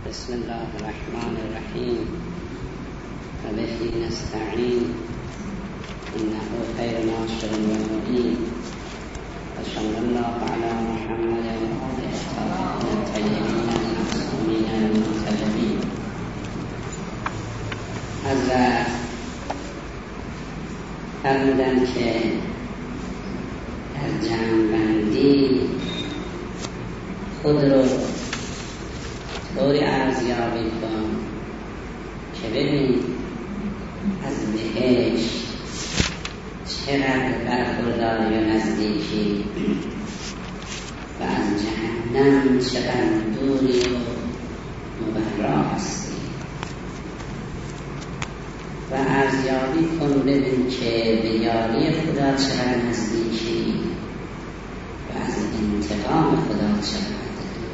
بسم الله الرحمن الرحیم و به نستعین انه خیر ناصر و معین و صلی الله علی محمد و آله الطاهرین المعصومین المنتجبین. حضرت فرمودند که در جمع‌بندی خود رو طوری ارزیابی کن که ببین از بهشت چقدر برخورداری و نزدیکی و از جهنم چقدر دوری و مبرا هستی و ارزیابی کن ببین که به یاری خدا چقدر نزدیکی و از انتقام خدا چقدر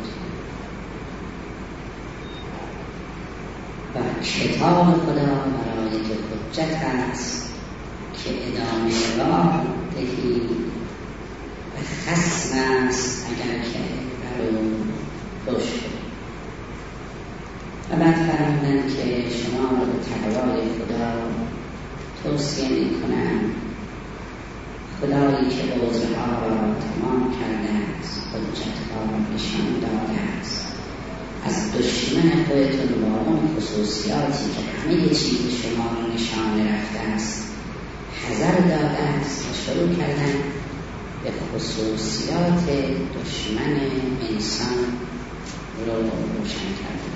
و کتاب خدا برای که حجت است که ادامه راه دهی و خصم است اگر که بر او خوش و بعد فرمودند که شما را به تقوای خدا توصیه می کنم. خدایی که عذرها را تمام کرده است، حجتها را نشان داده است، از دشمن خودتون با اون خصوصیاتی که همه چیز شما رو نشانه رفته است حذر داده است و شروع کردن به خصوصیات دشمن انسان رو روشن کردن.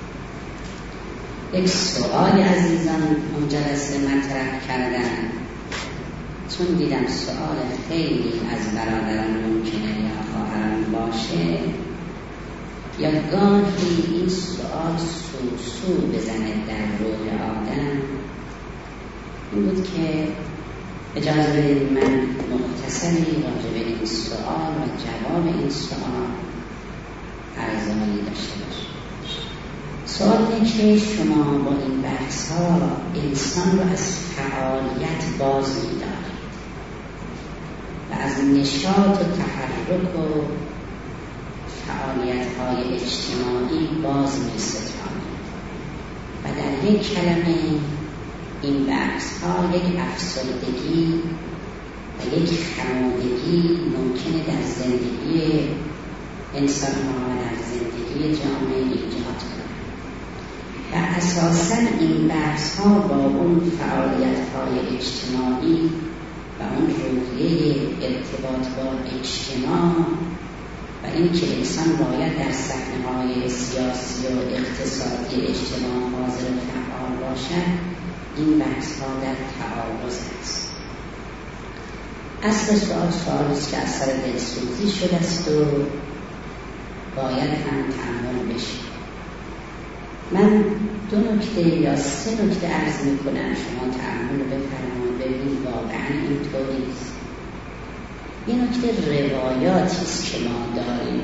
یک سؤال عزیزان اون جلسه مطرح کردن، چون دیدم سؤال خیلی از برادران ممکنه یا خواهران باشه، یا گاهی این سؤال سو بزنه در روح آدم، این بود که اجازه بدید من مختصری راجع به این سؤال و جواب این سؤال ارزانی داشته باشم. سؤال اینه که شما با این بحث ها انسان رو از فعالیت باز می‌دارید و از نشاط و تحرک و فعالیت‌های اجتماعی باز می‌ستانید و در یک کلمه این بحث‌ها یک افسردگی و یک خمودگی ممکنه در زندگی انسان‌ها و در زندگی جامعه ایجاد کنه و اساساً این بحث‌ها با اون فعالیت‌های اجتماعی و اون روحیه ارتباط با اجتماع و این که انسان باید در صحنه‌های سیاسی و اقتصادی اجتماع حاضر و فعال باشد، این بحث‌ها در تعارض است. اصل سوال است که اثر دلسوزی شده است و باید هم تأمل بشه. من 2 نکته یا 3 نکته عرض می‌کنم، شما تأمل بفرمایید ببینید واقعاً اینطوری است. یه نکته روایاتی است که ما داریم.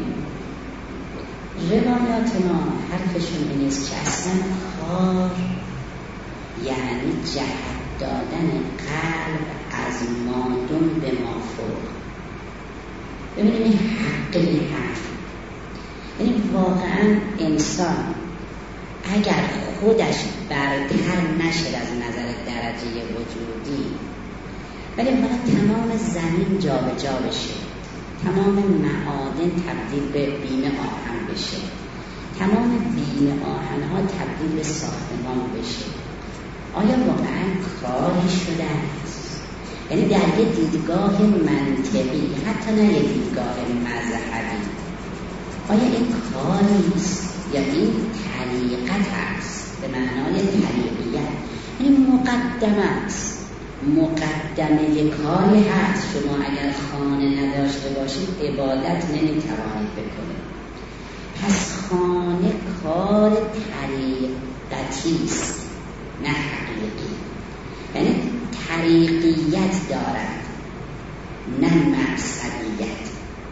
روایات ما حرفشون این است که اصلا کار یعنی جهت دادن قلب از مادون به مافوق. ببینید این حقی حرف، یعنی واقعا انسان اگر خودش برتر نشد از نظر درجه وجودی، ولی باید تمام زمین جا به جا بشه، تمام معادن تبدیل به بیم آهن بشه، تمام بیم آهن ها تبدیل به ساختمان بشه، آیا واقعا کاری شده است؟ یعنی در یه دیدگاه منطقی، حتی نه یه دیدگاه مذهبی، آیا این کاری است یا این طریقت است به معنای طریقیت؟ یعنی مقدمه است، مقدمه کاری هست. شما اگر خانه نداشته باشید عبادت نمیتوانید بکنید. پس خانه کار طریقتی است نه حقیقی، یعنی طریقیت دارد نه مقصدیت.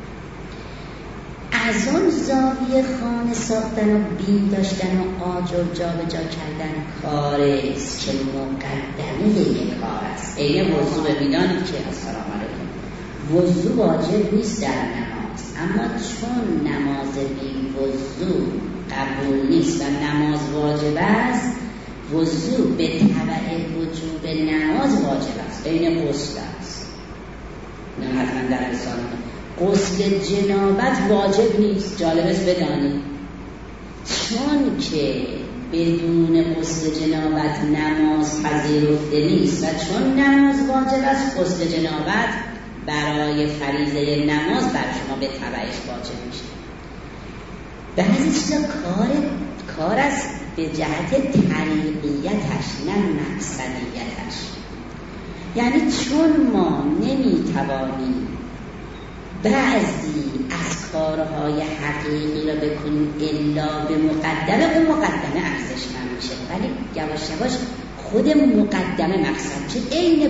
از اون زاویه خانه ساختن و بیم داشتن و آجر جا به جا کردن کاری است که مقدمه یک کار است. این موضوع میدانید که السلام علیکم، موضوع واجب نیست در نماز، اما چون نماز بیم وضو قبول نیست و نماز واجب است، وضو به تبع وجوب نماز واجب است، این غسل است. نه حتما در رساله غسل جنابت واجب نیست. جالب است بدانید چون که بدون غسل جنابت نماز پذیرفته نیست و چون نماز واجب است، غسل جنابت برای فریضه نماز بر شما به تبعش واجب میشه. بعضی چیزا کار است به جهت طریقیتش نه مقصدیتش. یعنی چون ما نمیتوانیم بعضی از کارهای حقیقی را بکنیم الا به مقدمه، اون مقدمه ارزشمند میشه، ولی یواش یواش خود مقدمه مقصد میشه. عین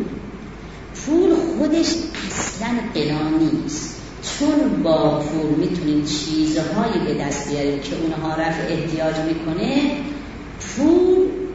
پول خودش اصلا غنا نیست، چون با پول میتونیم چیزهایی به دست بیاریم که اونها رفع احتیاج میکنه. پول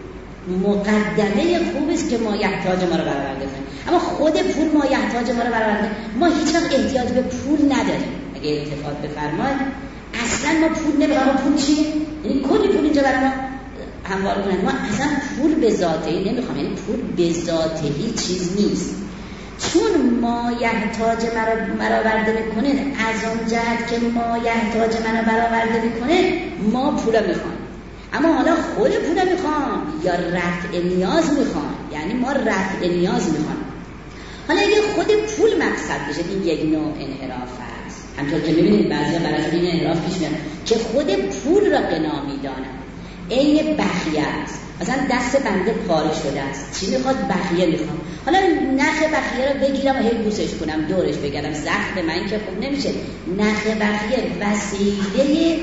مقدمه خوب است که ما یحتاج ما رو برآورده کنیم، اما خود پول ما یحتاج ما رو برآورده. ما هیچ وقت احتیاج به پول نداریم. اگه التفات بفرمایید اصلا ما پول نمیخوایم. پول چیه؟ یعنی کلی پول اینجا برای ما هموار کنن. ما اصلا پول به ذاته نمیخوام، یعنی پول به ذاته هیچ چیز نیست. چون ما یحتاج مرا برآورده میکنه، از اون جهت که ما یحتاج منو برآورده میکنه ما پولا میخوایم. اما حالا خود پولا میخوام یا رفع نیاز میخوام، یعنی ما رفع نیاز میخوام. حالا اگه خود پول مقصد بشه این یک نوع انحراف است. همطور که میبینید بعضیا براشون این انحراف پیش میاد که خود پول را غنا میدانند. عین بخیه است. مثلا دست بنده پاره شده است، چی میخواد؟ بخیه میخوام. حالا نخ بخیه رو بگیرم و هی بوسش کنم، دورش بگردم، زخم من که خوب نمیشه. نخ بخیه وسیله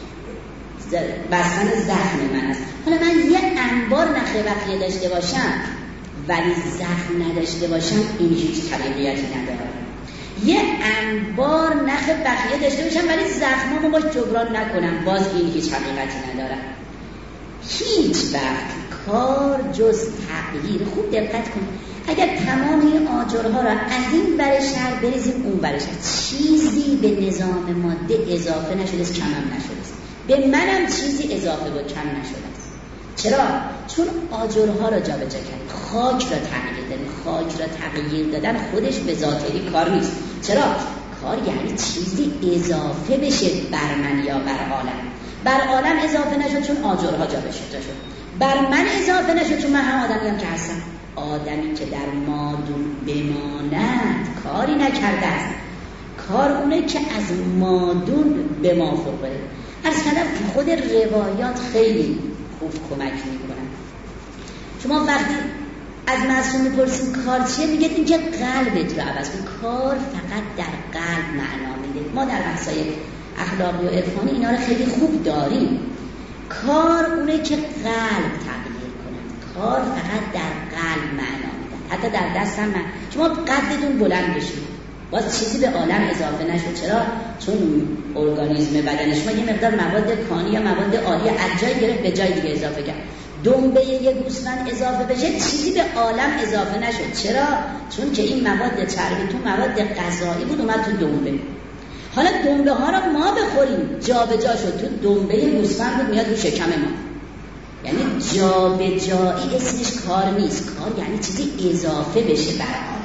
بستن زخم من است. حالا من یه انبار نخ بخیه داشته باشم ولی زخم نداشته باشم، این هیچ طبیعیتی نداره. یه انبار نخ بخیه داشته باشم ولی زخمامو باش جبران نکنم، باز این هیچ حقیقتی نداره. هیچ وقت کار جز تغییر. خوب دقت کن، اگر تمام این آجرها را از این ور شهر بریزیم اون ور شهر، چیزی به نظام ماده اضافه نشده است، کم هم نشده است. به منم چیزی اضافه و کم نشده است. چرا؟ چون آجرها را جابجا کردیم، خاک را تغییر دادیم. خاک را تغییر دادن خودش به ذاتی کار نیست. چرا؟ کار یعنی چیزی اضافه بشه بر من یا بر عالم. بر عالم اضافه نشد چون آجرها جابجا شد. بر من اضافه نشد چون من هم آدمیم که هستم. آدمی که در مادون بماند کاری نکرده است. کار اونه که از مادون به ما فوق بره. از کردم خود روایات خیلی خوب کمک میکنن. شما وقتی از معصوم میپرسیم کار چیه، میگه این که قلبت رو عوض کن. کار فقط در قلب معنا میده. ما در بحثای اخلاقی و عرفانی اینا رو خیلی خوب داریم. کار اونه که قلب تغییر کنه. کار فقط در قلب معنا میده. حتی در دست هم شما قدتون بلند بشید، باز چیزی به عالم اضافه نشد. چرا؟ چون ارگانیسم بدن شما یه مقدار مواد کانی یا مواد عالی از جای گرفت به جای دیگه اضافه کرد. دنبه یه گوسفند اضافه بشه چیزی به عالم اضافه نشد. چرا؟ چون که این مواد چربی تو مواد غذایی بود اومد تو دنبه. حالا دنبه ها رو ما بخوریم، جابجا شد تو دنبه گوسفند بود میاد رو شکم ما. یعنی جابجایی اسمش کار نیست. کار یعنی چیزی اضافه بشه بر عالم.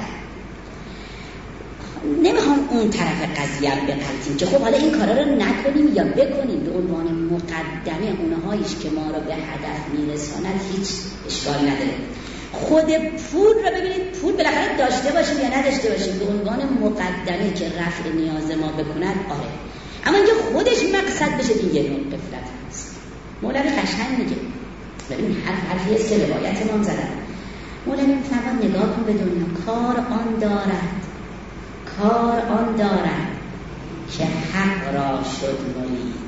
نمیخوام اون طرف قضیه بپرسیم که خب حالا این کارا رو نکنیم یا بکنیم. به عنوان مقدمه اونهاییش که ما رو به هدف میرساند هیچ اشکالی نداره. خود پول رو ببینید، پول بالاخره داشته باشیم یا نداشته باشیم به عنوان مقدمه که رفع نیاز ما بکند، آره. اما اینکه خودش مقصد بشه این یه نوع غفلت هست. مولوی قشنگ میگه، ببین حرفی است که روایت ما زدن. مولوی فرمان نگاه کن به دنیا، کار آن دارد که حق را شد مرید،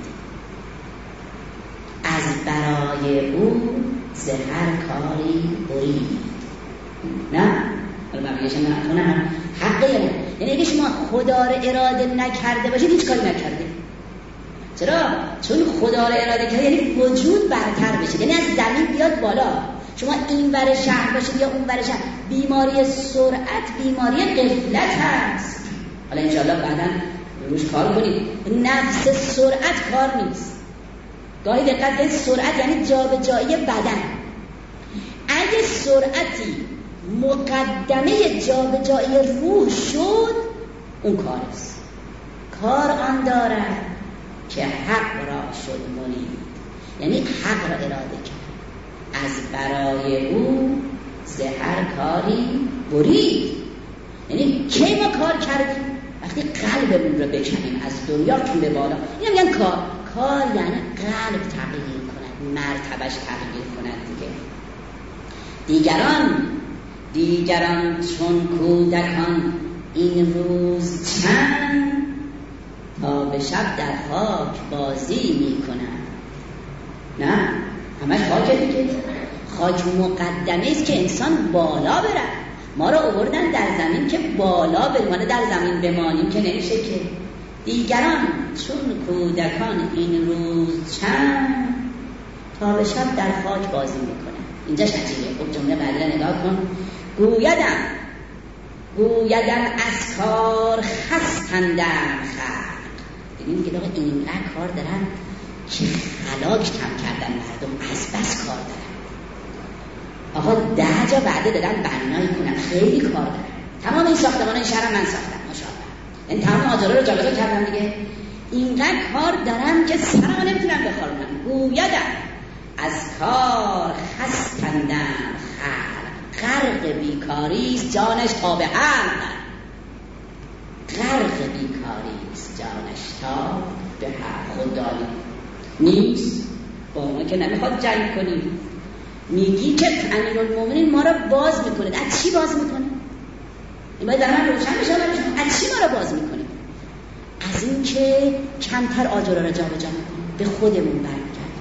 از برای او ز هر کاری برید. نه؟ حالا بقیه‌اش نه حقه یعنی اگه شما خدا را اراده نکرده باشید هیچ کاری نکرده. چرا؟ چون خدا را اراده کرده یعنی وجود برتر بشه، یعنی از زمین بیاد بالا. شما این ور شهر باشید یا اون ور شهر، بیماری سرعت بیماری غفلت هست. حالا انشاءالله بعداً روش کار کنید. نفس سرعت کار نیست. گاهی دقت کنید سرعت یعنی جابجایی بدن. اگه سرعتی مقدمه جابجایی روح شد اون کار است. کار آن دارد که حق را شد منید، یعنی حق را اراده کرد، از برای او ز هر کاری برید. یعنی کی ما کار کردیم؟ وقتی قلبمون رو بکنیم از دنیا که به بالا. این میگن کار یعنی قلب تغییر کند، مرتبهش تغییر کند دیگه. دیگران چون کودکان این روز چند، تا به شب در خاک بازی میکنن. نه همش خاکه دیگه. خاک مقدمه است که انسان بالا بره. ما رو آوردن در زمین که بالا بریم، ما در زمین بمانیم که نمیشه که. دیگران چون کودکان این روز چند، تا به شب در خاک بازی میکنن. اینجاش عجیبه. خب جمله بعدی نگاه کن. گویدم از کار خستندم خلق. ببینید که اینقدر کار دارن که خلاق کم کردن مردم، از بس کار دارن. آقا 10 جا وعده دادن بنایی کنن، خیلی کار دارن. تمام این ساختمان این شهر من ساختم ماشاءالله. این تمام آجرها رو جابجا کردن دیگه. اینقدر کار دارن که سرم نمیتونم بخارونم. گویدم از کار خستندم خلق. غرق بیکاریست جانش تا به حلق. غرق بیکاریست جانش تا به حلق. خدایی نیست با ما که نمیخواد جنگ کنیم. میگی که امیرالمومنین ما را باز میکنه. از چی باز میکنه؟ این باید در من روشن بشه. از چی ما را باز میکنه؟ از این که کمتر آجرها را جا به جا میکنه، به خودمون برمیگرد.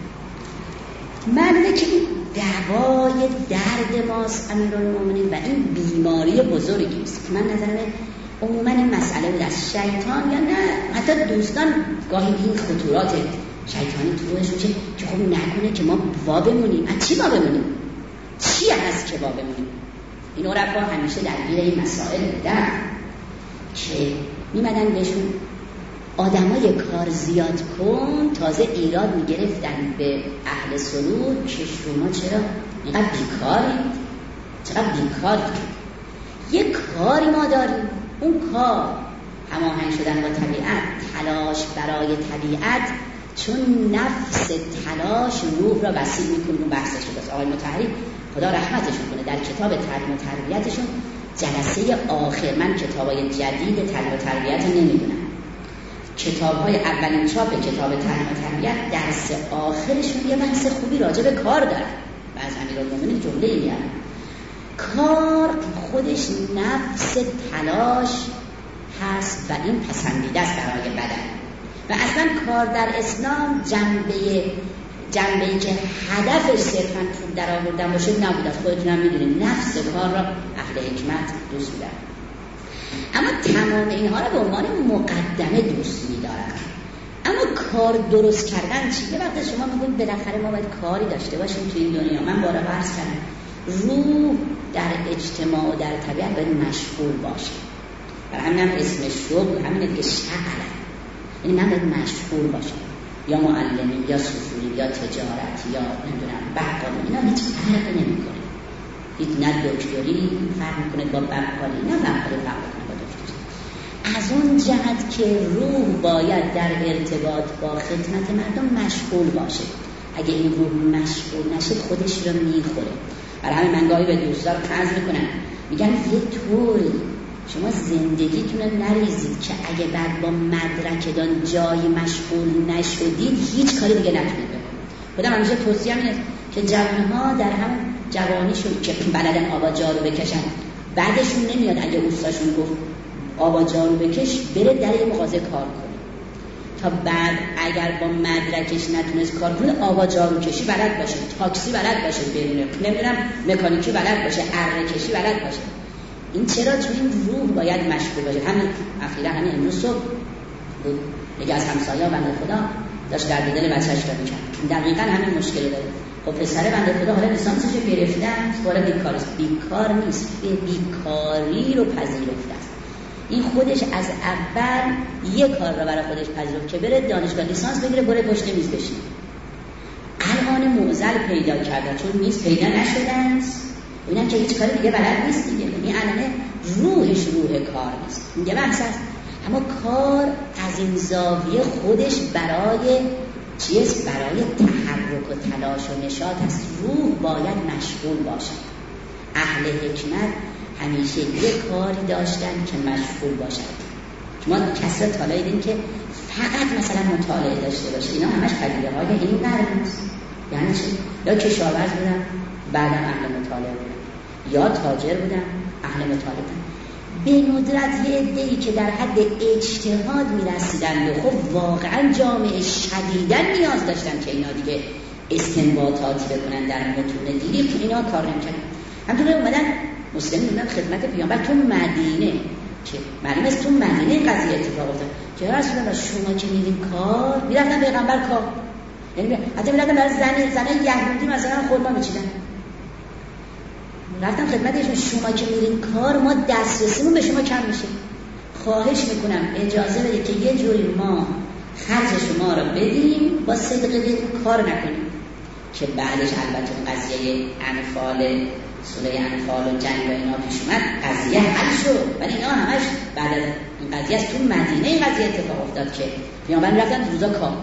معلومه که این دوای درد ماست امیرالمومنین و این بیماری بزرگی است که من نظرم عموما این مسئله بود از شیطان یا نه حتی دوستان گاهی این خطورات شیطانی تو روش میشه که خب نکنه که ما وا بمونیم. از چی وا بمونیم؟ چی هست که وا بمونیم؟ این عرفا همیشه درگیر این مسائل بودن که میمدن بهشون آدمای کار زیاد کن تازه ایراد میگرفتن به اهل سلوک که شما چرا اینقدر بیکارید؟ چقدر بیکارید؟ یک کاری ما داریم، اون کار هماهنگ شدن با طبیعت، تلاش برای طبیعت، چون نفس تلاش روح را وسیع میکنه. اون بحثش رو آقای مطهری خدا رحمتشون کنه در کتاب تعلیم و تربیتشون جلسه آخر، من کتابای جدید تعلیم و تربیت نمیدونم، کتاب‌های اولین چاپ کتاب تعلیم و تربیت درس آخرشون یه بحث خوبی راجع به کار داره و از امیرالمومنین جمله میاد کار خودش نفس تلاش هست و این پسندیده است برای بدن و اصلا کار در اسلام جنبه‌ای که هدفش صرفاً پول در آوردن باشه نبود. از خودتون هم میدونید نفس کار را اهل حکمت دوست دارن، اما تمام اینها را به عنوان مقدمه دوست می‌دارن. اما کار درست کردن چیه؟ یه وقت شما میگید بالاخره ما باید کاری داشته باشیم تو این دنیا. من بارها عرض کردم روح در اجتماع و در طبیعت باید مشغول باشه. برای همین هم اسم شغل همینه که شغله، یعنی من باید مشغول باشم، یا معلمی یا صفوری یا تجارت یا نمیدونم بقالی، اینا هیچ فرق نمیکنه. هیچ نه دکتری فرق میکنه با بقالی، نه بقالی فرق میکنه با دکتری. از اون جهت که روح باید در ارتباط با خدمت مردم مشغول باشه. اگه این روح مشغول نشه خودش رو میخوره. برای همین من گاهی به دوستان عرض میکنم، میگن یه طوری شما زندگیتون رو نریزید که اگه بعد با مدرکتان جایی مشغول نشدید هیچ کاری دیگه نتونید بکنید. خودم همیشه توصیه اینه که جوان‌ها در هم جوانیشون که بلدن آبا جارو بکشن بعدشون نمیاد اگه اوستاشون گفت آبا جارو بکش بره در یه مغازه کار کنه تا بعد اگر با مدرکش نتونست کار کنه آبا جارو کشی بلد باشه، تاکسی بلد باشه، نمیدونم مکانیکی بلد باشه، اره کشی بلد باشه. این چرا؟ چون این روح باید مشغول باشه. همین اخیراً همین امروز صبح بود یکی از همسایه‌ها بنده خدا داشت در دل بچه‌اش کار می‌کرد، دقیقاً همین مشکل داره. خب پسر بنده خدا حالا لیسانسش گرفتن، وارد بیکار نیست، بیکاری رو پذیرفته است. این خودش از اول یک کار رو برای خودش پذیرفت که بره دانشگاه لیسانس بگیره، بره پشت میز بشینه. الان معضل پیدا کردن چون میز پیدا نشدن، ببینن که هیچ کاری دیگه بلد نیست دیگه. یعنی الان روحش روح کار نیست، میگه بحث است. اما کار از این زاویه خودش برای چیست؟ برای تحرک و تلاش و نشاط است. روح باید مشغول باشد. اهل حکمت همیشه یک کاری داشتن که مشغول باشد. شما کسر طالعه دیدین که فقط مثلا مطالعه داشته باشه، اینا همش پدیده های این قرن است. یعنی چی؟ یا کشاورز بودن بعدم اهل مطالعه بودن، یا تاجر بودن اهل مطالعه بودن. به ندرت یه عده‌ای که در حد اجتهاد میرسیدن و خب واقعا جامعه شدیداً نیاز داشتن که اینا دیگه استنباطاتی بکنن در متون دینی، که اینا کار نمی‌کردن. همونطور اومدن مسلمین اومدن خدمت پیامبر تو مدینه، که معلوم است تو مدینه قضیه اتفاق افتاد که رسول الله شما که میرین کار، میرفتن پیغمبر کار، یعنی حتی میرفتن برای زنای یهودی مثلا خرما میچیدن، رفتم خدمتشون شما که میرین کار ما دسترسیمون به شما کم میشه، خواهش میکنم اجازه بدید که یه جوری ما خرج شما رو بدیم با صدقه بدیم، کار نکنیم. که بعدش البته قضیه انفال، سوره انفال و جنگ و اینا پیش اومد، قضیه حل شد، ولی اینا همش بعد از این قضیه است. تو مدینه این قضیه اتفاق افتاد که پیامبر رفتن روزا کار.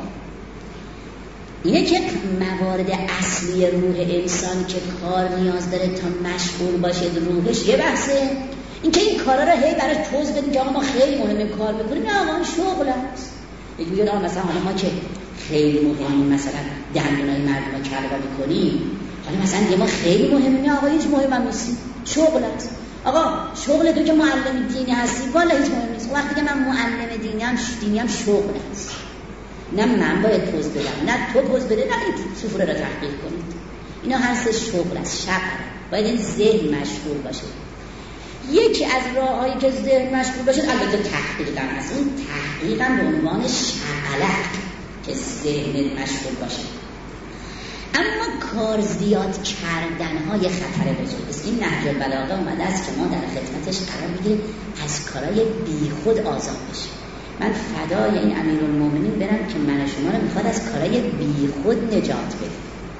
اینه که موارد اصلی روح انسان که کار نیاز داره تا مشغول باشه روحش یه بحثه. این که این کارا رو هی براش پوز بدیم که آقا ما خیلی مهمه کار بکنیم، نه آقا شغل است. یکی میگه آقا مثلا حالا ما که خیلی مهمیم مثلا دندونای مردم رو کلوا میکنیم، حالا مثلا دیگه ما خیلی مهمیم، نه آقا هیچ مهم هم نیستیم، شغل است. آقا شغل تو که معلم دینی هستی والا هیچ مهم نیست. وقتی که من معلم دینی هم شغل است، نه من باید پوز بدم نه تو پوز بده، نه این سفره را تحقیق کنید. اینا هر سه شغل است، شغل. باید این ذهن مشغول باشه. یکی از راه‌هایی که ذهن مشغول باشه البته تحقیق هم هست. اون تحقیق هم به عنوان شغله که ذهن مشغول باشه. اما کار زیاد کردن‌ها یه خطر بزرگ است. این نهج البلاغه اومده است که ما در خدمتش قرار بگیریم از کارهای بیخود آزاد بشیم. من فدای این امیرالمومنین برم که من شما رو میخواد از کارهای بیخود نجات بده.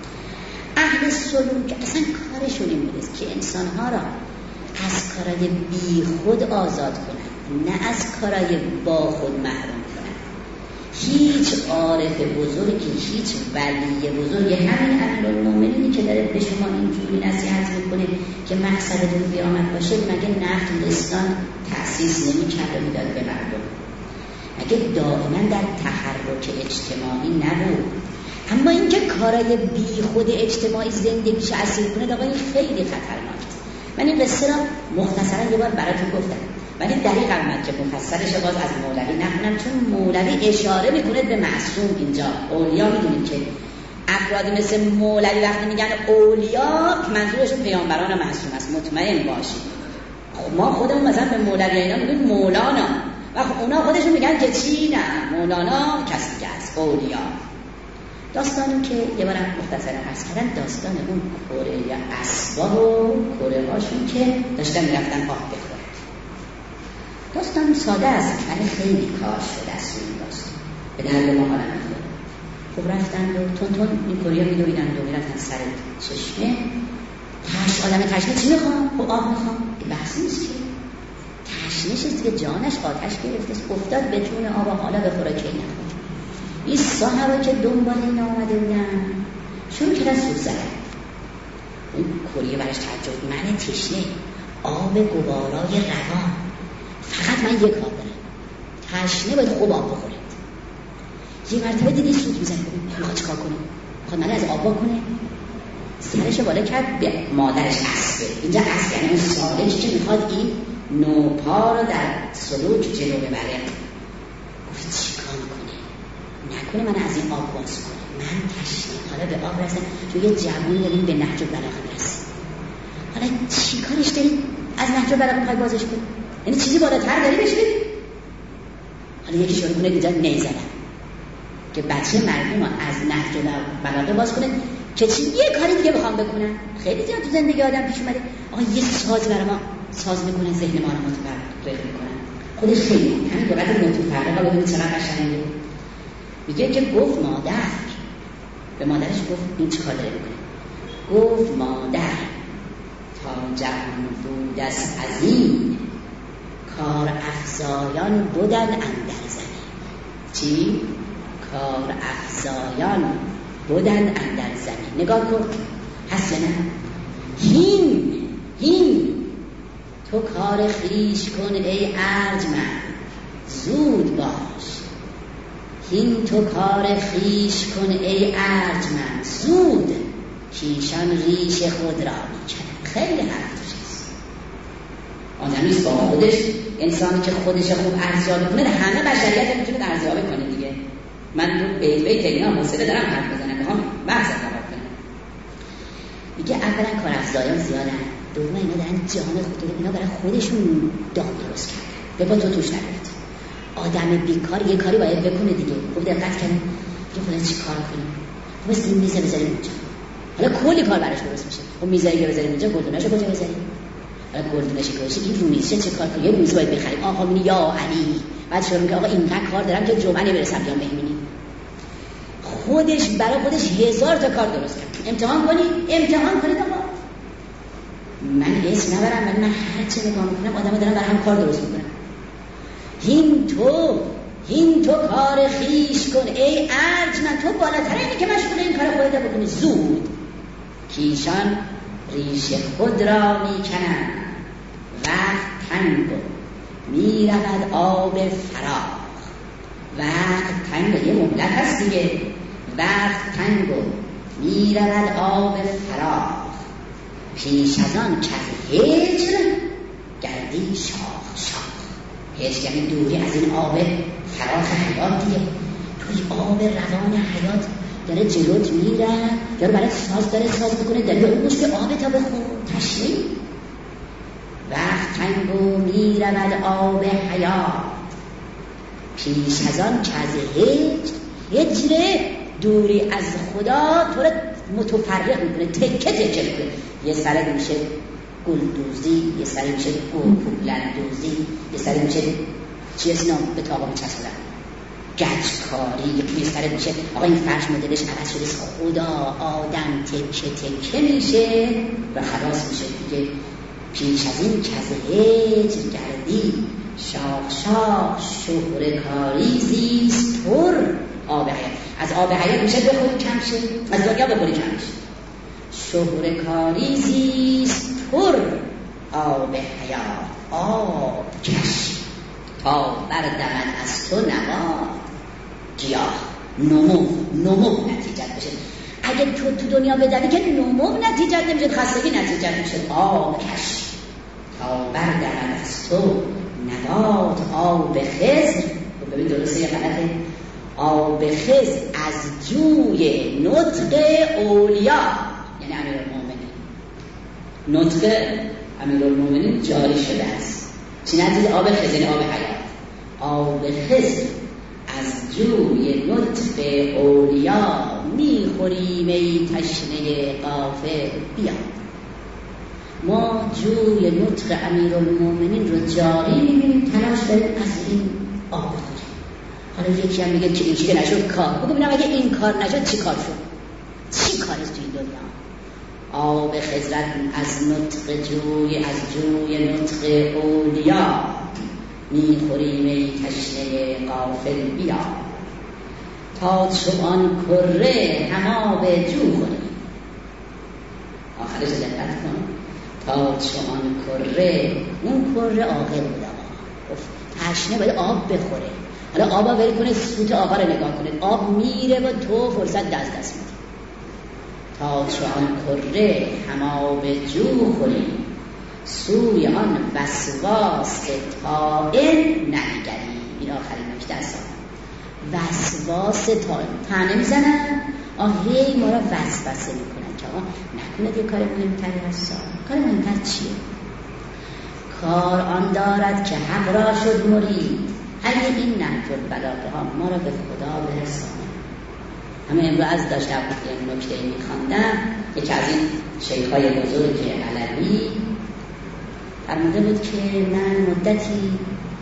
اهل سلوک اصلا کارشون این بوده که انسانها را از کارهای بیخود آزاد کنند، نه از کارهای با خود محروم کنند. هیچ عارف بزرگی، هیچ ولی بزرگی، همین امیرالمومنینی که داره به شما اینجوری نصیحت میکنه که مقصدتون قیامت باشه، مگه نخلستان تأسیس نمی‌کرد و میداد به مردم؟ اگه دائما در تحرک اجتماعی نبود. اما اینکه کارای بی خود اجتماعی زندگیش اسیر کنه، آقا این خیلی خطرناک است. من این قصه را مختصرا یه بار براتون گفتم، ولی دقیق اومد که مفسرش باز از مولوی نخونم، چون مولوی اشاره میکنه به معصوم. اینجا اولیا میدونید که افرادی مثل مولوی وقتی میگن اولیا منظورشون پیامبران معصوم است، مطمئن باشید. خب ما خودمون مثلا به مولوی اینا میگیم مولانا، و خب اونا خودشون میگن که چی؟ نه مولانا کسی که از اولیا. داستانی که یه بارم مختصرا عرض کردن، داستان اون کوره یا اسباب و کوره هاشون که داشتن میرفتن آب بخورن. داستان ساده است ولی خیلی کار شده است این داستان، به درد ما حالا میخوره. خب رفتن و تون این کوره میدویدن و میرفتن سر چشمه. آدم تشنه چی میخوام؟ خب آب میخوام. این بحث نیست که تشنه‌ش که جانش آتش گرفته، افتاد به جون آب و حالا بخوره که نخوره. این صاحبه که دنبال این آمده بودن شروع کردن سوز زدن. اون کوریه برش تعجب، من تشنه، آب گوارای روان، فقط من یک آب دارم، تشنه باید خوب آب بخورد. یه مرتبه دیدی سوز میزنه، میخواد چکار کنه؟ میخواد من از آب کنه؟ سرش بالا کرد به مادرش اسبه. اینجا اسب یعنی اون سالش که میخواد این نوپا رو در سلوک جلو ببره. گفت چیکار کنه؟ نکنه من از این آب باز کنه؟ من تشنه، حالا به آب رسن، چون یه جوانی داریم به نهج البلاغه برسیم، حالا چی کارش داریم؟ از نهج البلاغه میخوای بازش کنی؟ یعنی چیزی بالاتر داری بشه بدی؟ حالا یکی شروع کنه اینجا نیزدن که بچه مردم از نهج البلاغه باز کنه که چی؟ یه کاری دیگه بخوام بکنن. خیلی زیاد تو زندگی آدم پیش اومده آقا یه ساز برای ما ساز میکنن، ذهن ما رو متفرق میکنن. خودش خیلی همین قدرت متفرقه ببینید چقدر قشنگه. میگه که گفت مادر، به مادرش گفت این چه کار داره میکنه؟ گفت مادر تا جهان بود از این کار افزایان بودن اندر زمین. چی؟ کار افزایان بودن اندر زمین. نگاه کن هست یا نه؟ هین تو کار خویش کن ای ارجمند زود باش. هین تو کار خویش کن ای ارجمند زود کیشان ریش خود را میکنن. خیلی حرف توش هست. آدمیست با خودش، انسانی که خودش خوب ارزیابی کنه همه بشریت میتونه ارزیابی کنه دیگه. من رو بیت اینا حوصله دارم حرف بزنم، میخوام بحث جواب کنم. میگه اولا کار افزایان زیادن، دوم اینا دارن جهان خود، اینا برای خودشون دام درست کردن. به با تو توش نگرد. آدم بیکار یه کاری باید بکنه دیگه. خب دقت کنید که خدا چی کار کنیم؟ خب این میزه بذاریم اونجا، حالا کلی کار براش درست میشه. خب میزه رو بذاریم اونجا، گلدوناشو کجا بذاریم؟ حالا گلدونش که این رو میزه چه کار کنیم؟ یه میز باید بخریم. آقا میگه یا علی، بعد شروع میگه آقا اینقدر کار دارم که جمعه نمیرسم یا مهمونی. خودش برای خودش 1000 تا کار درست کرد. امتحان کنید آقا. من اسم نبرم، ولی من هر چه نگاه میکنم آدم‌ها دارن برای هم کار درست میکنن. هین تو کار خویش کن ای ارجمند، تو بالاتر اینی که مشغول این کار خودت بکنی. زود کیشان ریش خود را میکنن، وقت تنگ میرود آب فراخ. وقت تنگ، یه مهلت هست دیگه. وقت تنگ میرود آب فراخ، پیش از آن که هجر گردی شاخ شاخ. هجر یعنی دوری از این آب فراخ حیات دیگه. توی آب روان حیات داره جلوت میره، داره برای ساز بکنه، داره اون گوش به آب تا بخور تشنی. وقت تنگو میرود آب حیات، پیش از آن که از هجر دوری از خدا تو رو متفرق میکنه، تکه میکنه. یه سره میشه گلدوزی، یه سره میشه گلندوزی، یه سره میشه چی اسم به تاقا میچسبونن گچکاری، یه سره میشه آقا این فرش مدلش عوض شده، خدا آدم تکه میشه و خلاص میشه دیگه. پیش از این که از هجر گردی شاخ شاخ، شهر کاری زیست پر آب حیات. از آب حیات میشه بخوری کم شه، از دنیا بخوری کم شه. شهر کاری زیست پر آب حیات، آب کش تا بردمد از تو نما گیاه. نمو نتیجت بشه. اگه تو دنیا بدوی که نمو نتیجت نمیشه، خستگی نتیجت میشه. آب کش تا بردمد از تو نبات آب خضر. ببین درسته یه غلطه؟ آب خضر از جوی نطق اولیا، یعنی امیرالمومنین. نطق امیرالمومنین جاری شده است. چی نتیجه؟ آب خضر یعنی آب حیات. آب خضر از جوی نطق اولیا، میخوریم ای تشنه غافل بیا. ما جوی نطق امیرالمومنین رو جاری می‌بینیم، تلاش داریم از این آب بخوریم. حالا یکی هم میگه که این چیزی نشد کار. ببینم اگه این کار نشد چی کار شد؟ چی کار است توی دنیا؟ آب خضرت از نطق جوی، از جوی نطق اولیا، میخوریم ای تشنه غافل بیا. تا چو آن کره هم آب جو خوریم. آخرش دقت کن. تا چو آن کره، اون کره عاقل بود آقا، تشنه باید آب بخوره. حالا آبا بری کنه، سوت آقا رو نگاه کنه، آب میره و تو فرصت دست میده. تا چو آن کره هم آب جو خوریم، سوی آن وسواس طائن ننگریم. این آخرین نکته است. وسواس طعنه میزنن، هی ما را وسوسه میکنن که آقا نکنه یه کار مهمتری هست. کار مهمتر چیه؟ کار آن دارد که حق را شد مرید، اگه این نهجل بلاغه ها ما را به خدا برسانه. همه امروز داشتم یک نکته میخواندم، یکی از این شیخ‌های بزرگ علوی فرموده بود که من مدتی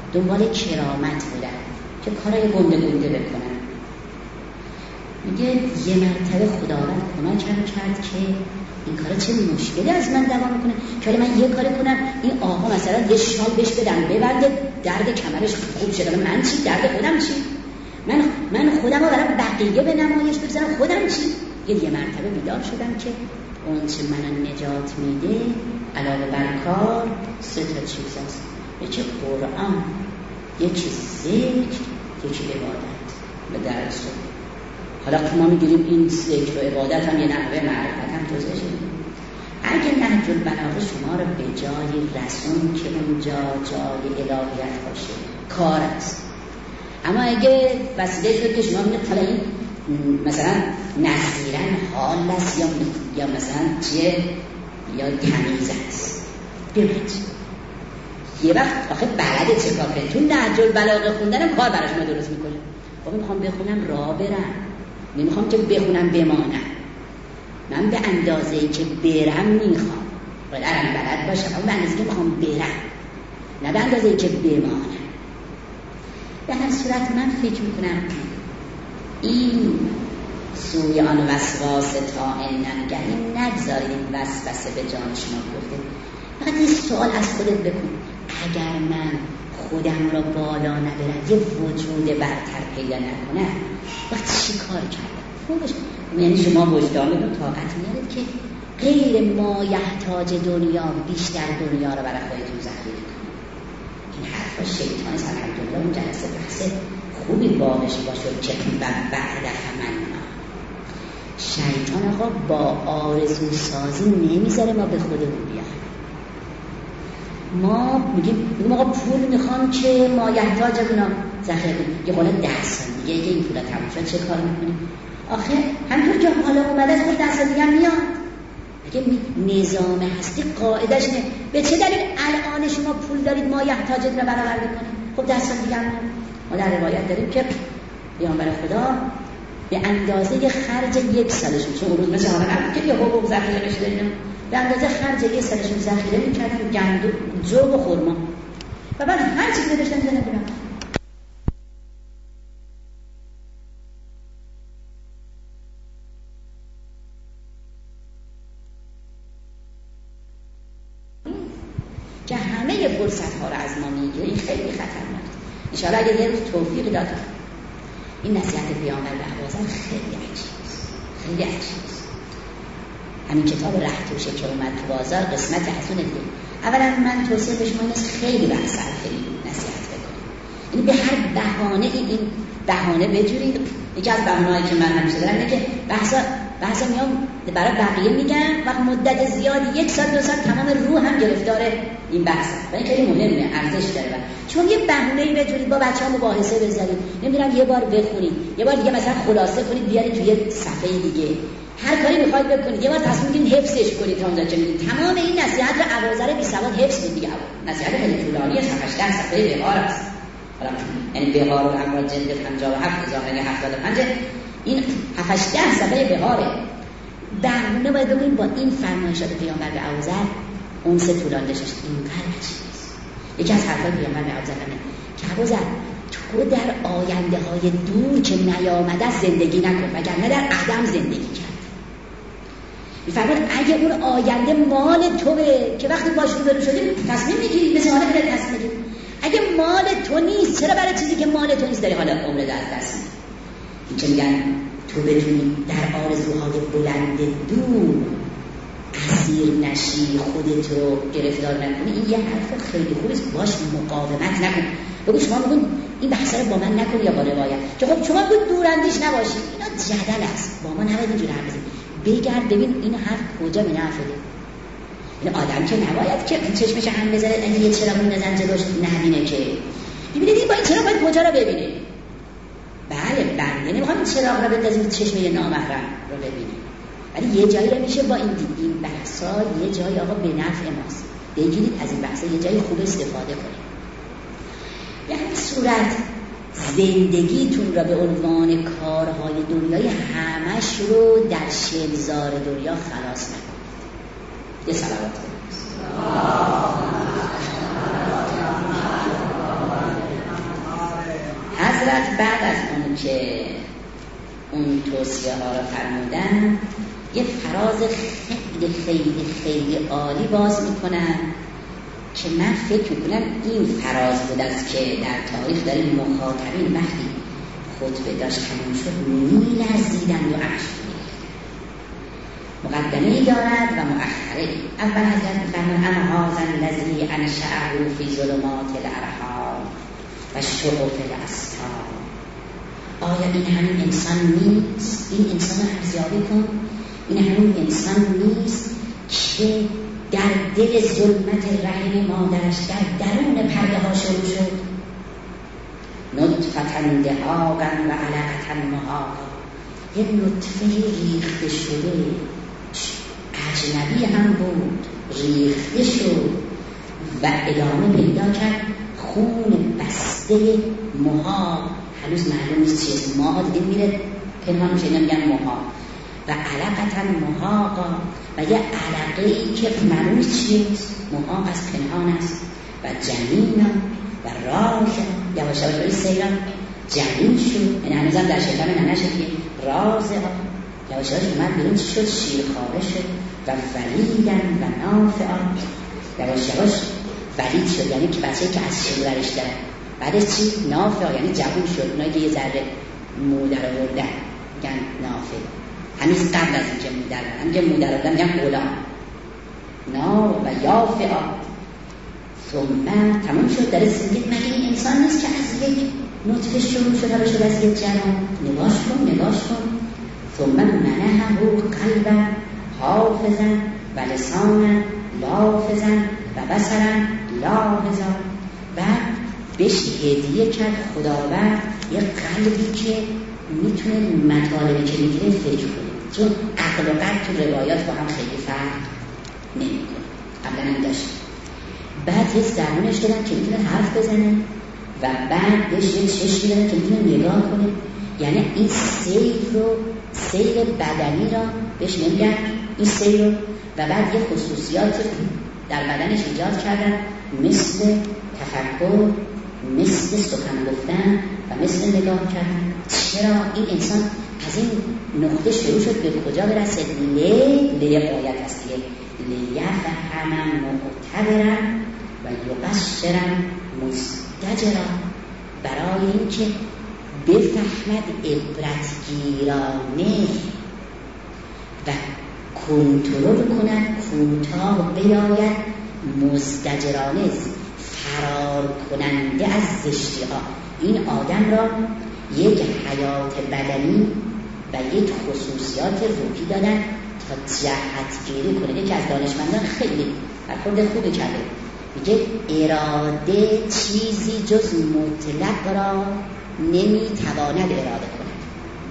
دنبال کرامت بودن که کارای گنده بکنن. میگه یه مرتبه خداوند کمکم کرد که این کارا چه مشکلی از من دوام میکنه که من یه کاری کنم این آقا مثلا یه شال بهش بدم ببنده درد کمرش خوب شه. من چی؟ درد خودم چی؟ من خودم رو برام بقیه به نمایش بگذارم، خودم چی؟ یه مرتبه بیدار شدم که اون چه منو نجات میده علاوه بر کار 3 چیز هست. یکی قرآن، یکی ذکر، یکی عبادت به درس. حالا که ما میگیریم این ذکر و عبادت هم یه نحوه معرفت هم توضیح شده. اگه نهج البلاغه شما رو به جای رسون که اونجا جای الهیت باشه کار است، اما اگه وسیله شد که شما میگه حالا این مثلا نظیرا حال است یا مثلا چیه یا تمیز است، ببینید یه وقت آخه بلده چه کار کنه. تو نهج البلاغه خوندنم کار براش ما درست میکنه. خب میخوام بخونم راه برم، نمیخوام که بخونم بمانم. من به اندازه‌ای که برم میخوام باید الان بلد باشم، اما به اندازه‌ای که میخوام برم، نه به اندازه‌ای که بمانم. به هر صورت من فکر میکنم این سوی آن وسواس تا اننگری نگذارید این وسوسه به جان شما گفته. فقط این سوال از خودت بکن، اگر من خودم را بالا نبرم یه وجود برتر پیدا نکنم وقت چی کار کردم؟ خوبش یعنی شما وجدانتون طاقت میارید که غیر ما یحتاج دنیا بیشتر دنیا رو برای خودتون ذخیره کنید. این حرفا شیطان الحمدلله اون جلسه بحث خوبی بابش باشه که بعد تمنا شیطان آقا با آرزو سازی نمیذاره ما به خودمون بیایم. ما میگیم آقا پول میخوام که ما یحتاج بنا ذخیره کنیم. یه حالا 10 سال دیگه این پولا تموم شد چه کار میکنیم؟ آخه همطور که حالا اومده از خود 10 سال دیگه میاد. اگه نظام هستی قاعدش اینه به چه دلیل الان شما پول دارید ما یحتاجت رو برآورده کنیم؟ خب 10 سال دیگه ما در روایت داریم که پیامبر خدا به اندازه خرج 1 سالشون، چون اون روز مثل حالا نبود که یه حقوق ذخیره بشه داریم، به اندازه خرج 1 سالشون ذخیره می‌کردن گندم، جو و خرما و بعد هر چیزی داشتن می‌زدن برام. که همه فرصت‌ها رو از ما میگیره. این خیلی خطرناکه. ان شاءالله اگه یه روز توفیق داد این نصیحت پیامبر به ابوذر خیلی عجیبه، خیلی عجیبه. همین کتاب رهتوشه که اومد تو بازار قسمت حسون دیگه. اولا من توصیه به شما اینه خیلی بحث خیلی نصیحت بکنید. یعنی به هر بهانه این بهانه بجورید. یکی از بهانه‌هایی که من همیشه دارم اینه که بحثا میام برای بقیه میگم وقت مدت زیادی 1 سال 2 سال تمام روح هم گرفتار این بحث و این خیلی مهمه، ارزش داره. چون یه بهونه‌ای بجورید با بچه‌ها مباحثه بذارید، نمیدونم یه بار بخونید، یه بار دیگه مثلا خلاصه کنید بیارید توی صفحه دیگه، هر کاری میخواید بکنید، یه بار تصمیم بگیرید حفظش کنید تا اونجا که میگید. تمام این نصیحت رو ابوذر بی سواد حفظ بود دیگه. نصیحت خیلی طولانی 7-8 صفحه بهار است. حالا یعنی بهار و امراض جلد 57 اضافه 75 این 7-8 صفحه بهاره. بهونه باید بگوییم با این فرمایشات پیامبر به ابوذر اون سه طولان داشت. اینقدر عجیبه. یکی از حرفای پیامبر به ابوذر اینه که ابوذر تو در آینده های دور که نیامده زندگی نکن وگرنه در عدم زندگی کرد. میفرماد اگه اون آینده مال توه که وقتی باش روبرو شدی تصمیم میگیری به سوال خودت تصمیم میگیری. اگه مال تو نیست چرا برای چیزی که مال تو نیست داری حالا عمرت از دست میدی؟ این که میگن تو بتونی در آرزوهای بلند دور اسیر نشی، خودت رو گرفتار نکنی. این یه حرف خیلی خوبه، باش مقاومت نکن. بگو شما بگو این بحثا رو با من نکن یا با روایت، که خب شما بگو دوراندیش نباشی. اینا جدل است، با ما نباید اینجوری حرف بزنی. بگرد ببین این حرف کجا به نفع ده. این آدم که نباید که چشمش هم بذاره اگه یه چراغ نزن جلوش نبینه، که ببینید با این چراغ باید کجا رو ببینه. بله بنده نمیخوام این چراغ رو بندازیم چشم یه نامحرم رو ببینه، ولی یه جایی رو میشه با این بحثا یه جایی آقا به نفع ماست، بگیرید از این بحثا یه جایی خوب استفاده کنید. به هر صورت زندگیتون را به عنوان کارهای دنیای همش رو در شلزار دنیا خلاص نکنید. یه صلوات کنید. حضرت بعد از اون که اون توصیه ها رو فرمودن یه فراز خیلی خیلی خیلی عالی باز میکنن که من فکر میکنم این فراز بود است که در تاریخ داره مخاطبین وقتی خطبه داشت تموم شد میلرزیدند و اشک مقدمه دارد و مؤخره. اول حضرت می‌فرمایند اما هذا الذی انشأه فی ظلمات الارحام و شعوف الاسرار. آیا این همین انسان نیست؟ این انسان رو ارزیابی کن. این همین انسان نیست که در دل ظلمت رحم مادرش در درون پرده ها شروع شد. نطفة دهاقا و علقة مهاقا، یه نطفه ریخته شده اجنبی هم بود، ریخته شد و ادامه پیدا کرد. خون بسته مهاق، هنوز معلوم نیست چیست. مهاق دیگه میره پنهان میشه، اینا میگن مهاق. و علقة مهاقا، و یه علقه‌ای که معلوم چیست، مهاق از پنهان است. و جنین و راز یواش یواش برای سیران جنین شد، این هنوزم در شکم ننشه که راز یواش یواش اومد بیرون شد، شیرخواره شد. و ولیدن و نافعان، یواش یواش ولید شد، یعنی که بچه‌ای که از شیرورش دارن. بعدش چی؟ نافع، یعنی جوون شد. اونایی که یه ذره مو در آوردن میگن نافع. هنوز قبل از اینکه مو در آوردن، میگن مو در آوردن میگن غلام. نا و یافعا. ثم تمام شد. در زندگی مگه این انسان نیست که از یک نطفه شروع شده باشه، از یک جنان؟ نگاش کن. ثم منحه قلبا حافظا و لسانا لافظا و بصرا لاحظا. بعد بهش هدیه کرد خداوند یه قلبی که میتونه مطالبی که میگیره فکر کنه، چون عقل و قلب تو روایات با هم خیلی فرق نمیکنه. قبلا هم داشت. بعد یه درمونش دادن که میتونه حرف بزنه و بعد بهش یه چشمی دادن که میتونه نگاه کنه. یعنی این سیر بدنی را بهش نمیگن این سیر رو. و بعد یه خصوصیات در بدنش ایجاد کردن، مثل تفکر، مثل سخن گفتن و مثل نگاه کردن. چرا این انسان از این نقطه شروع شد به کجا برسه؟ لی قایت است دیگه. لیفهم معتبرا و یبشرا مستجرا، برای این که بفهمد عبرتگیرانه و کنترل کند، کوتاه بیاید، مزدجرانه، فرار کننده از زشتی ها. این آدم را یک حیات بدنی و یک خصوصیات روحی دادن تا جهتگیری کنه. یکی از دانشمندان خیلی برخورد خوبی کرده، میگه اراده چیزی جز مطلق را نمیتواند اراده کند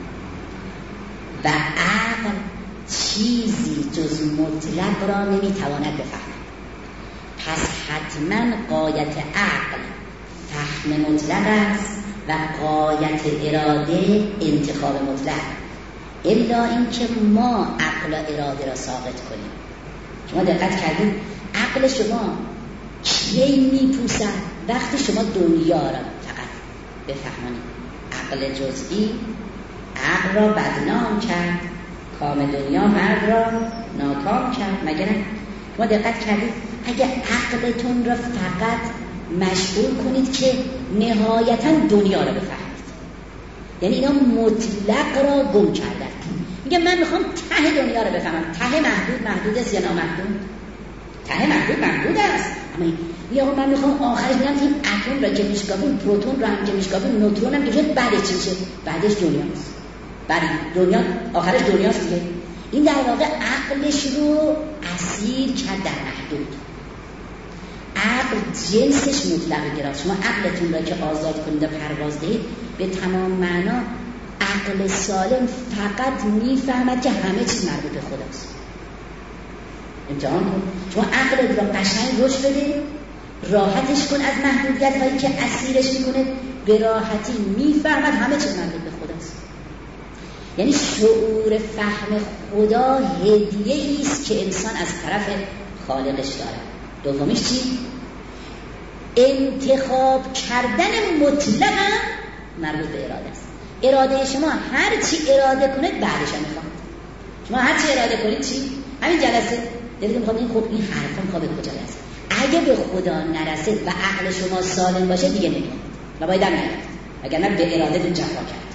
و عقل چیزی جز مطلق را نمیتواند بفهمد. پس حتما قایت عقل فهم مطلق است و قایت اراده انتخاب مطلق، الا اینکه ما عقل و اراده را ساقط کنیم. شما دقت کردید عقل شما کی میپوسد؟ وقتی شما دنیا را فقط بفهمانید. عقل جزئی عقل را بدنام کرد، کام دنیا مرد را ناکام کرد. مگر نه؟ شما دقت کردید اگه عقلتون را فقط مشغول کنید که نهایتاً دنیا را بفهمید، یعنی اینا مطلق را گم کردن. میگم من میخوام ته دنیا را بفهمم. ته محدود است یا نامحدود؟ ته محدود است. اما یا من میخوام آخرش بگم این اتم را که میشکافیم، پروتون را هم که میشکافیم، نوترون هم که شد، بعدش چی میشه؟ بعدش دنیاست. بعد دنیا آخرش دنیاست دیگه. این در واقع عقلش رو اسیر کرد در محدود. عقل جنسش مطلق گراست. شما عقلتون را که آزاد کنید و پرواز دهید، به تمام معنا عقل سالم فقط میفهمد که همه چیز مربوط به خداست. امتحان کن. شما عقلت را قشنگ رشد بده، راحتش کن از محدودیت هایی که اسیرش میکنه، به راحتی میفهمد همه چیز مربوط به خداست. یعنی شعور فهم خدا هدیه‌ای است که انسان از طرف خالقش داره. دومیش چی؟ انتخاب کردن مطلق مربوط به اراده است. اراده شما هر چی اراده کنید بعدش هم میخواد. شما هر چی اراده کنید چی؟ همین جلسه دلتون میخواد این خب این حرفا میخواد به کجا برسه. اگه به خدا نرسید و عقل شما سالم باشه دیگه نمیاد و باید هم نیاد، وگرنه به ارادهتون جفا کرد.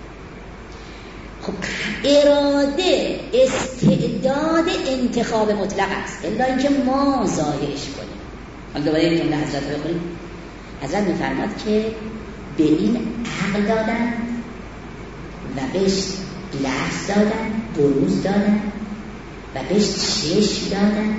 خب اراده استعداد انتخاب مطلق است، الا اینکه ما ضایعش کنیم. حالا دوباره این جمله حضرت رو بخونیم. حضرت میفرماد که به این عقل دادن و بهش لفظ دادن، بروز دادن و بهش چشم دادن،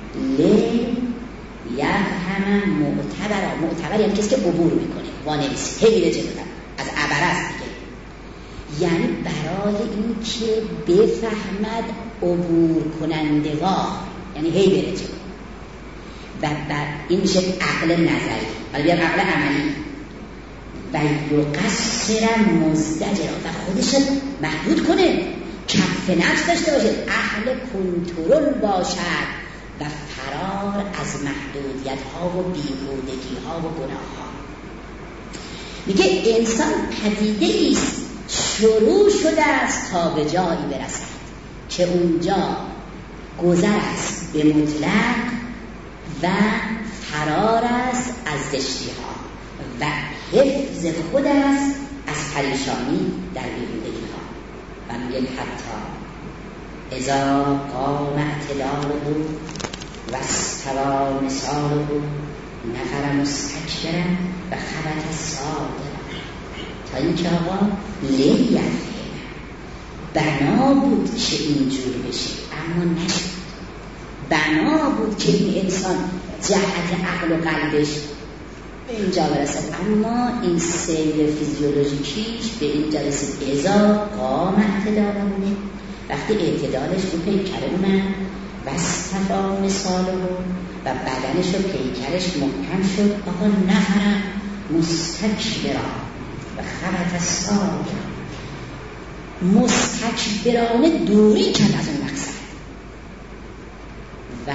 یفهم معتبر یعنی کسی که عبور میکنه، وانویسی، هی میره جلوتر، از عبر است دیگه، یعنی برای این که بفهمد عبور کنندگاه، یعنی هی بره جلو. و این میشه عقل نظری. حالا بیام عقل عملی. و یقصر مزدجرا، و خودش محدود کنه، کف نفس داشته باشه، اهل کنترل باشد و فرار از محدودیت ها و بیهودگی ها و گناه ها. میگه انسان پدیده است شروع شده است تا به جایی برسد که اونجا گذر است به مطلق و فرار است از زشتی ها و حفظ خود است از پریشانی در بیهودگی ها. و میگه حتی اذا قام اعتداله و استوى مثاله نفر مستکبرا و خبت صادرا، تا اینکه آقا لیت بنا بود که اینجور بشه اما نشد. بنا بود که این انسان جهت عقل و قلبش به اینجا برسد، اما این سیر فیزیولوژیکیش به اینجا رسید. اذا قام اعتداله، وقتی اعتدالش رو پیکر اومد و استفا مثاله و بدنش و پیکرش محکم شد، آقا نفرم مستکبرا و خبت صادرا، مستکبرانه دوری کرد از اون مقصد و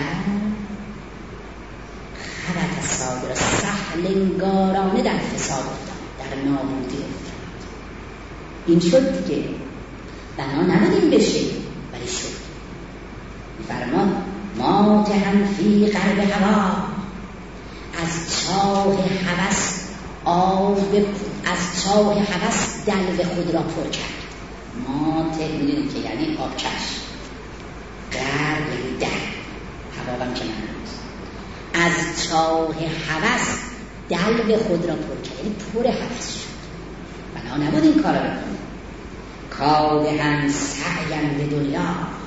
خبت صادرا سهلنگارانه در فساد افتاد، در نابودی افتاد. این شد دیگه، بنا نبود این بشه ولی شد. فرمان ما جهن فی قلب هوا، از چاه هوس از چاه هوس دلو خود را پر کرد. ما میدونیم که یعنی آبکش، قلب یعنی دل، هوا هم که معناست. از چاه هوس دلو خود را پر کرد، یعنی پر هوس شد، بنا نبود این کارا رو کنه. کادهن سعیم به دنیا،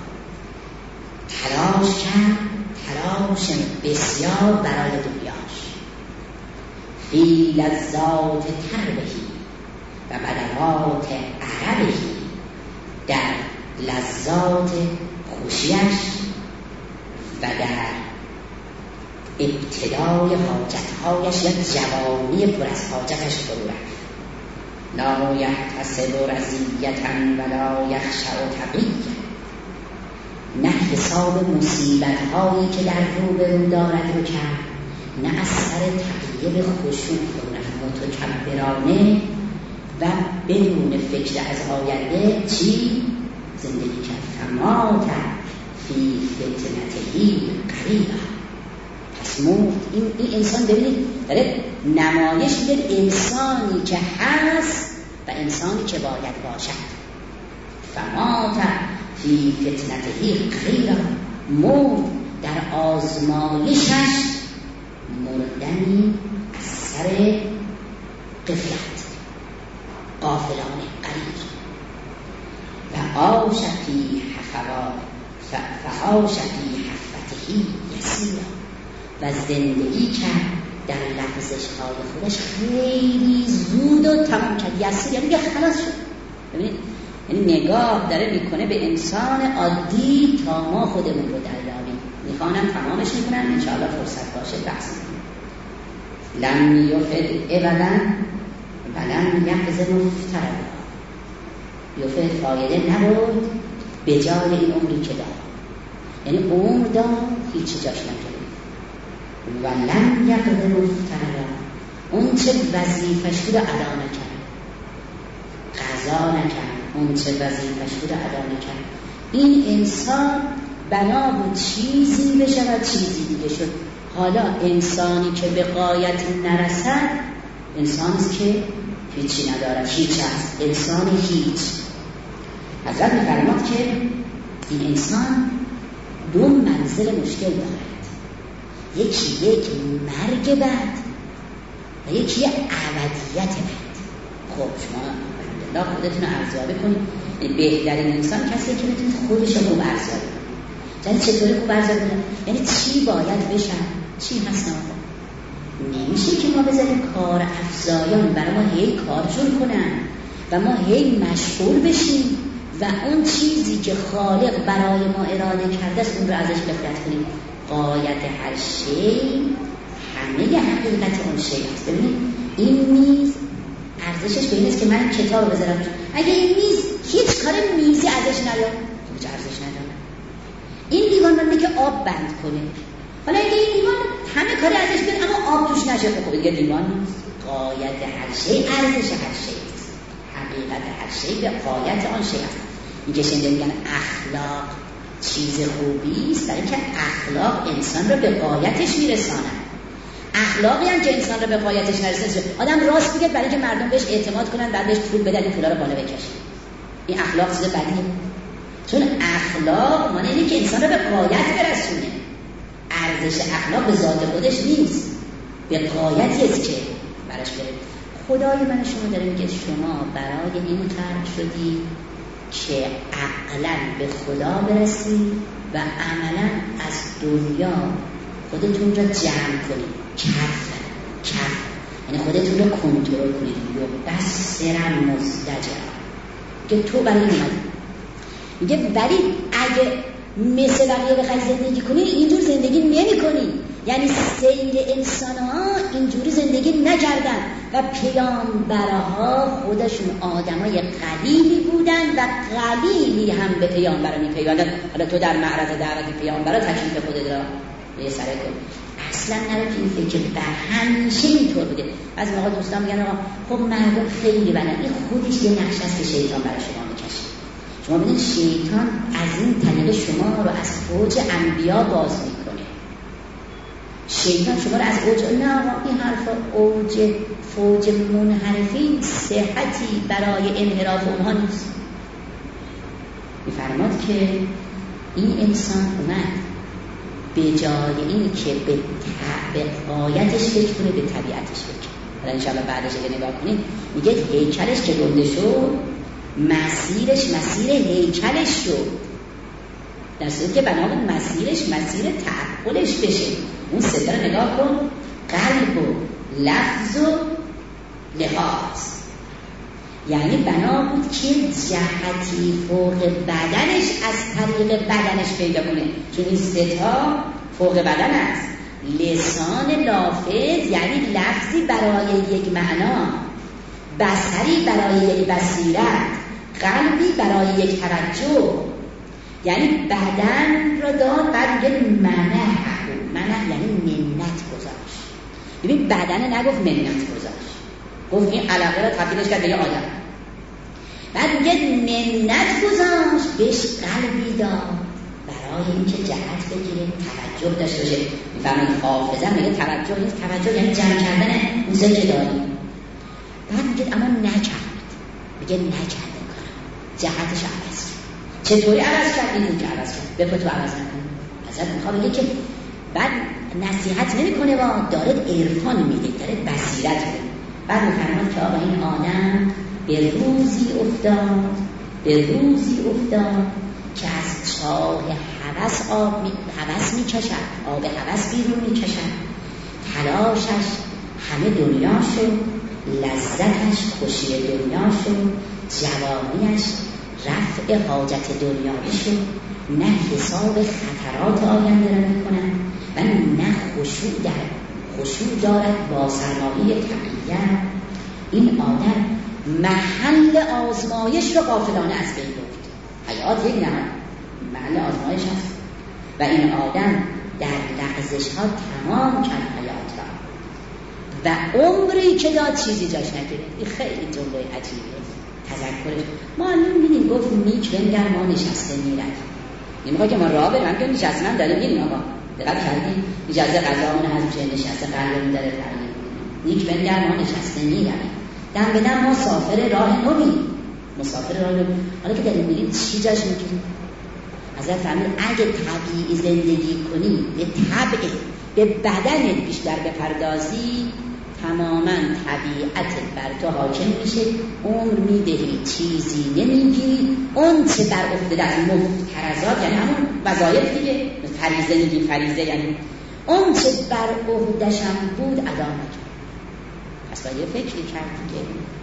تلاش کرد، تلاش بسیار برای دنیاش. فی لذات تربهی و بدوات عربهی، در لذات خوشیش و در ابتدای حاجتهایش یا جوانی پر از حاجتش فرو رفت. لا یحتسب رزیتا ولا یخشع تقیه، نه حساب مصیبت هایی که در روبرو دارد رو کرد، نه از سر تقیه به خشوع و متکبرانه و بدون فکر از آینده چی زندگی کرد. فمات فی فتنته قریبا، پس مرد. این انسان ببینید داره نمایش میده انسانی که هست و انسانی که باید باشد. فمات فی فتنته قریبا، مرد در آزمایشش، مردنی از سر غفلت، غافلانه، قریب. و عاش فی فعاش فی حفتهی یسیرا، و زندگی کرد در لغزش های خودش خیلی زود و تمام کرد. یسیر یعنی که خلاص شد. ببینید یعنی نگاه داره میکنه به انسان عادی تا ما خودمون رو دریابیم. میخوانم تمامش میکنم انشاءالله فرصت باشه بحث میکنم. لم یفد ابدا و لم یحزن مفتردا، یفد فایده نبود به جای این عمری که داد، یعنی عمر داد هیچی جاش نکرد. و لم یقدر مفتردا، اون چه وظیفش رو ادا نکرد. اقضا نکرد، اون چه وظیفه‌اش بود ادا نکرد. این انسان بنا بود چیزی بشه و چیزی دیگه شد. حالا انسانی که به غایت نرسد انسانیست که هیچی ندارد، هیچ هست، انسان هیچ. حضرت می‌فرماد که این انسان دو منزل مشکل دارد، یکی یک مرگ بعد و یکی ابدیت بعد. خب شما الحمدلله خودتون رو ارزیابی کنید. بهترین انسان کسیه که میتونه خودش رو خوب ارزیابی کنه. یعنی چطوری خوب ارزیابی کنه؟ یعنی چی باید بشن، چی هستن. نمیشه که ما بذاریم کار افزایان برای ما هی کارشون کنن و ما هی مشغول بشیم و اون چیزی که خالق برای ما اراده کرده است اون رو ازش غفلت کنیم. غایت هر شی همه حقیقت اون شی است. ببینید این میز ارزشش به این است که من کتاب رو بذارم. اگه این میز هیچ کار میزی ازش نیاد هیچ ارزش نداره. این دیوان من که آب بند کنه، حالا اگه این دیوان همه کاری ازش بیاد اما آب توش نشه، خب دیگه دیوان نیست. غایت هر شی ارزش هر شی است. حقیقت هر شی به غایت آن شی است. این که شنیده میگن اخلاق چیز خوبی است، برای اینکه اخلاق انسان رو به غایتش میرساند. اخلاقی هم که انسان رو به غایتش نرسونه. آدم راست میگه برای اینکه مردم بهش اعتماد کنن، بعد بهش پول بدن، این پولا رو بالا بکشه. این اخلاق چیز بدیه. چون اخلاق معنی اینه که انسان رو به غایت برسونه. ارزش اخلاق به ذات خودش نیست، به غایتی است که براش برید. خدای من شما داره میگه شما برای این خلق شدی که عقلا به خدا برسید و عملا از دنیا خودتون را جمع کنید. کف یعنی خودتون رو کنترل کنید. بسرم مزدجر که تو برای این اومدی. میگه ولی اگه مثل بقیه بخوای زندگی کنی اینجور زندگی نمی کنی. یعنی سیر انسان ها اینجوری زندگی نکردن و پیامبرها خودشون آدمای قلیلی بودن و قلیلی هم به پیامبر می پیوندن. حالا تو در معرض دعوت پیامبرها تشریف خودت را یه سره کن. اصلا نرو که این فکر به همیشه اینطور بوده. از موقع دوستان میگن آقا خب مردم خیلی بنن، این خودش یه نقش است که شیطان برای شما میکشه. شما ببینید شیطان از این طریق شما رو از فوج انبیا باز میکنه. شیطان شما رو از اوج، نه این حرف اوج فوج منحرفین صحتی برای انحراف اونها نیست. میفرماد که این انسان اومد به جای این که به غایتش فکر کنه به طبیعتش فکر. حالا انشاءالله بعدش اگه نگاه کنید میگه هیکلش که گنده شد مسیرش مسیر هیکلش شد، در صورتی که بنابراین مسیرش مسیر تعقلش بشه. اون ستا رو نگاه کن، قلب و لفظ و لحاظ، یعنی بنا بود که جهتی فوق بدنش از طریق بدنش پیدا کنه. چون این ستا فوق بدن است. لسان لافظ یعنی لفظی برای یک معنا، بصری برای یک بصیرت، قلبی برای یک توجه. یعنی بدن را داد، بعد میگه منح یعنی منت گذاشت. ببین بدن نگفت منت گذاشت، گفت این علاقه را تبدیلش کرد به یه آدم. بعد میگه منت گذاشت، بهش قلبی داد برای اینکه جهت بگیره، توجه داشته باشه. میفهمید حافظه میگه توجه نیست، توجه یعنی جمع کردن موزه که داری. بعد میگه اما نکرد، میگه نکرد کارم، جهتش عوض کرد. چطوری عوض کرد؟ این که عوض کرد، به تو عوض نکنه. حضرت میخواد بگه که بعد نصیحت نمیکنه و داره عرفان میده، داره بصیرت میده. بعد میفرماد که آقا این آدم به روزی افتاد که از چاه هوس میکشد، آب هوس بیرون میکشد. تلاشش همه دنیا شد، لذتش خوشی دنیا شد، جوانیش رفع حاجت دنیایی شد. نه حساب خطرات آینده را میکنن و نه خشوع دارد با سرمایه تقیه. این آدم محل آزمایش رو غافلانه از بین برد. حیات یک نهاد محل آزمایش هست و این آدم در لغزش ها تمام کرد حیات را و عمری که داد چیزی جاش نگیره. این خیلی جمله عجیبه. تذکرش ما می‌بینیم گفت نیک بنگر ما نشسته میرد نمیخواد که ما راه بریم که نشستن داره میریم آقا دقت کردیم اجازه قضامون هست چه نشسته قلبمون داره تعیین نیک بنگر ما نشسته میرد دم به دم ما مسافر راه نویم مسافر راه نویم حالا که داریم میریم چی جاش میگیریم حضرت فرمود اگه طبیعی زندگی کنی به طبع به بدنت بیشتر بپردازی تماما طبیعت بر تو حاکم میشه عمر میدهی چیزی نمیگی اون چه در عهده از مفترضات یعنی همون وظایف دیگه فریضه میگی فریضه یعنی اون چه بر عهده‌شم بود ادا نکرد پس باید یه فکری کرد دیگه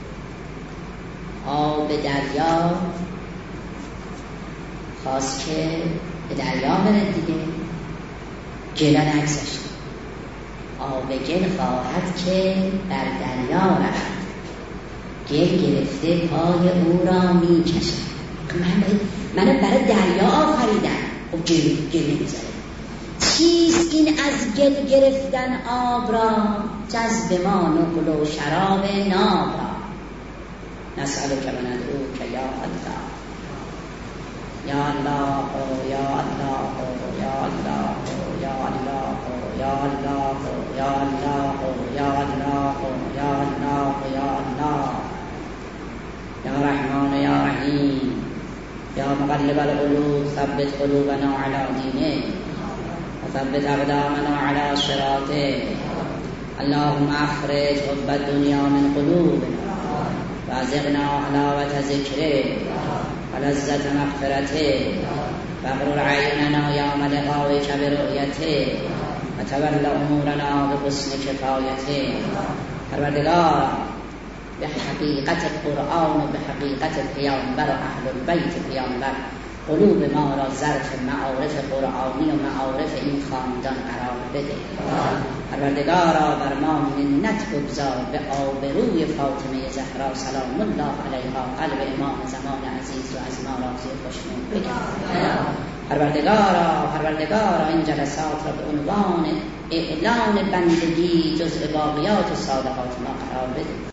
آب دریا خواست که به دریا بره دیگه گل نگذاشت آب گل خواهد که بر دریا رود گل گرفته پای او را می کشد من برای دریا آفریدن خب گل نمیذاره چیست این از گل گرفتن آب را جذب ما نقل و شراب ناب را نسألک و ندعوک یا الله یا الله یا الله یا الله یا الله یا الله یا الله یا الله یا الله یا الله یا رحمان یا رحیم یا مقلب القلوب ثبت قلوبنا علی دینک و ثبت اقدامنا علی صراطک اللهم اخرج حب الدنیا من قلوبنا و ازغنا حلاوة ذکرک ولذت مغفرته فاغرر عیننا یوم لقائک برؤیته و تول امورنا بحسن کفایته پروردگار به حقیقت قرآن و به حقیقت پیامبر و اهل البیت پیامبر قلوب ما را ظرف معارف قرآنی و معارف این خاندان قرار بده پروردگارا بر ما منت بگذار به آبروی فاطمه زهرا سلام الله علیها قلب امام زمان عزیز و از ما راضی و خوشنود بگردان پروردگارا این جلسات را به عنوان اعلان بندگی جزء باقیات و صالحات ما قرار بده